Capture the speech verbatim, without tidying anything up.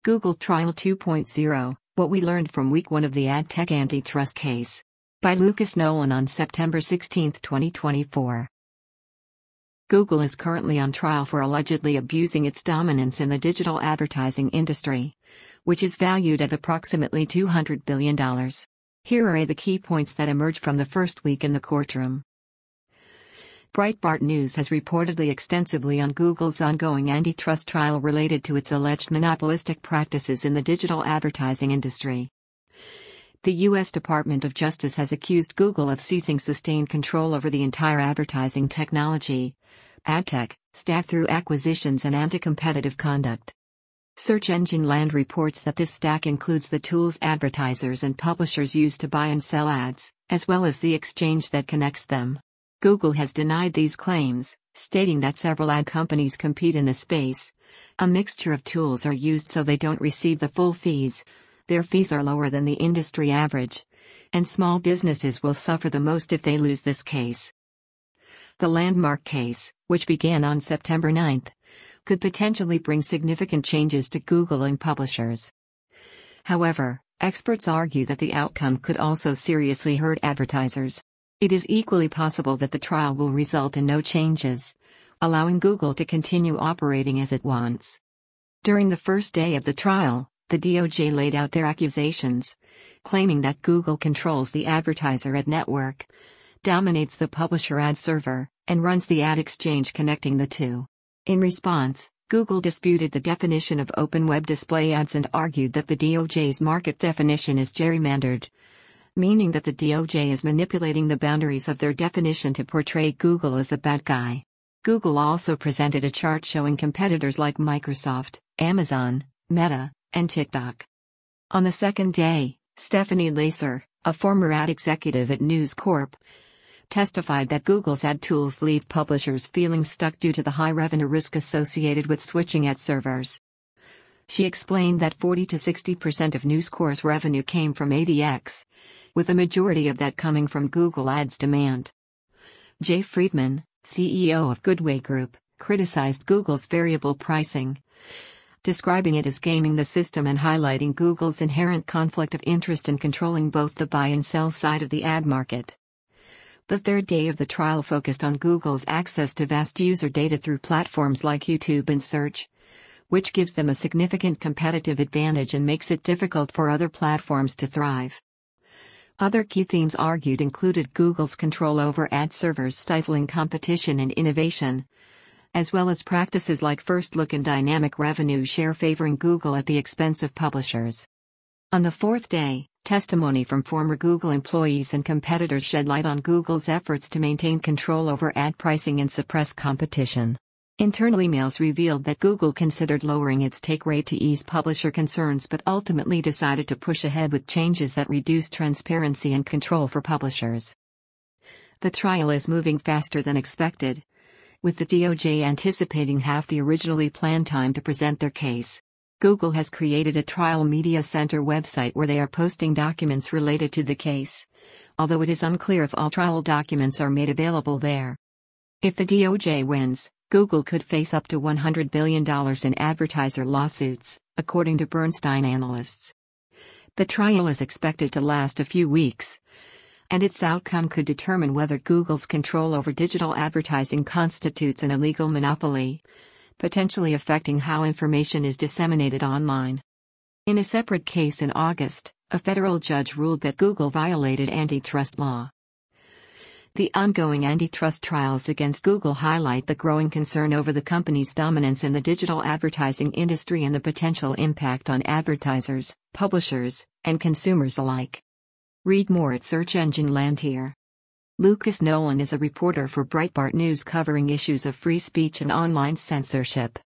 Google Trial two point oh, What We Learned from Week one of the Ad Tech Antitrust Case. By Lucas Nolan on September sixteenth, twenty twenty-four. Google is currently on trial for allegedly abusing its dominance in the digital advertising industry, which is valued at approximately two hundred billion dollars. Here are the key points that emerged from the first week in the courtroom. Breitbart News has reportedly extensively on Google's ongoing antitrust trial related to its alleged monopolistic practices in the digital advertising industry. The U S Department of Justice has accused Google of seizing sustained control over the entire advertising technology, ad tech, stack through acquisitions and anti-competitive conduct. Search Engine Land reports that this stack includes the tools advertisers and publishers use to buy and sell ads, as well as the exchange that connects them. Google has denied these claims, stating that several ad companies compete in the space. A mixture of tools are used so they don't receive the full fees. Their fees are lower than the industry average, and small businesses will suffer the most if they lose this case. The landmark case, which began on September ninth, could potentially bring significant changes to Google and publishers. However, experts argue that the outcome could also seriously hurt advertisers. It is equally possible that the trial will result in no changes, allowing Google to continue operating as it wants. During the first day of the trial, the D O J laid out their accusations, claiming that Google controls the advertiser ad network, dominates the publisher ad server, and runs the ad exchange connecting the two. In response, Google disputed the definition of open web display ads and argued that the D O J's market definition is gerrymandered, meaning that the D O J is manipulating the boundaries of their definition to portray Google as the bad guy. Google also presented a chart showing competitors like Microsoft, Amazon, Meta, and TikTok. On the second day, Stephanie Lacer, a former ad executive at News Corp, testified that Google's ad tools leave publishers feeling stuck due to the high revenue risk associated with switching ad servers. She explained that forty to sixty percent of News Corp's revenue came from A D X, with a majority of that coming from Google Ads demand. Jay Friedman, C E O of Goodway Group, criticized Google's variable pricing, describing it as gaming the system and highlighting Google's inherent conflict of interest in controlling both the buy and sell side of the ad market. The third day of the trial focused on Google's access to vast user data through platforms like YouTube and Search, which gives them a significant competitive advantage and makes it difficult for other platforms to thrive. Other key themes argued included Google's control over ad servers stifling competition and innovation, as well as practices like First Look and dynamic revenue share favoring Google at the expense of publishers. On the fourth day, testimony from former Google employees and competitors shed light on Google's efforts to maintain control over ad pricing and suppress competition. Internal emails revealed that Google considered lowering its take rate to ease publisher concerns but ultimately decided to push ahead with changes that reduce transparency and control for publishers. The trial is moving faster than expected, with the D O J anticipating half the originally planned time to present their case. Google has created a Trial Media Center website where they are posting documents related to the case, although it is unclear if all trial documents are made available there. If the D O J wins, Google could face up to one hundred billion dollars in advertiser lawsuits, according to Bernstein analysts. The trial is expected to last a few weeks, and its outcome could determine whether Google's control over digital advertising constitutes an illegal monopoly, potentially affecting how information is disseminated online. In a separate case in August, a federal judge ruled that Google violated antitrust law. The ongoing antitrust trials against Google highlight the growing concern over the company's dominance in the digital advertising industry and the potential impact on advertisers, publishers, and consumers alike. Read more at Search Engine Land here. Lucas Nolan is a reporter for Breitbart News covering issues of free speech and online censorship.